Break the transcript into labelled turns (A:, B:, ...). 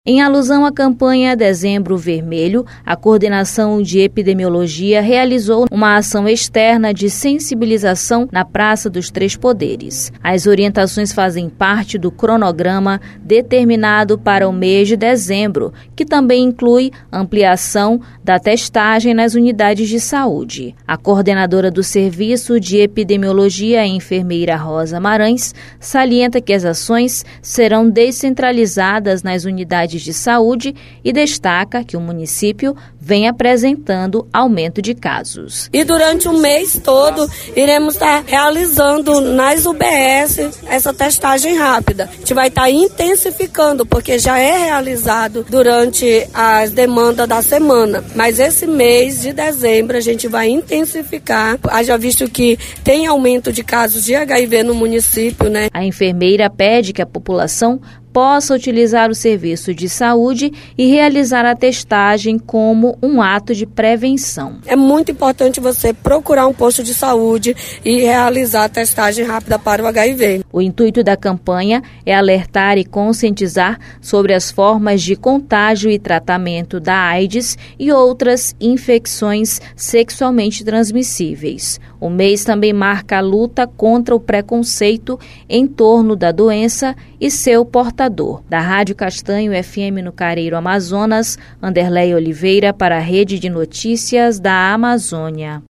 A: Em alusão à campanha Dezembro Vermelho, a Coordenação de Epidemiologia realizou uma ação externa de sensibilização na Praça dos Três Poderes. As orientações fazem parte do cronograma determinado para o mês de dezembro, que também inclui ampliação da testagem nas unidades de saúde. A coordenadora do Serviço de Epidemiologia, a enfermeira Rosa Marães, salienta que as ações serão descentralizadas nas unidades de saúde e destaca que o município vem apresentando aumento de casos.
B: E durante o mês todo iremos estar realizando nas UBS essa testagem rápida. A gente vai estar intensificando, porque já é realizado durante as demandas da semana. Mas esse mês de dezembro a gente vai intensificar, haja visto que tem aumento de casos de HIV no município, né?
A: A enfermeira pede que a população possa utilizar o serviço de saúde e realizar a testagem como um ato de prevenção.
B: É muito importante você procurar um posto de saúde e realizar a testagem rápida para o HIV.
A: O intuito da campanha é alertar e conscientizar sobre as formas de contágio e tratamento da AIDS e outras infecções sexualmente transmissíveis. O mês também marca a luta contra o preconceito em torno da doença e seu portador. Da Rádio Castanho FM no Careiro, Amazonas, Anderleia Oliveira para a Rede de Notícias da Amazônia.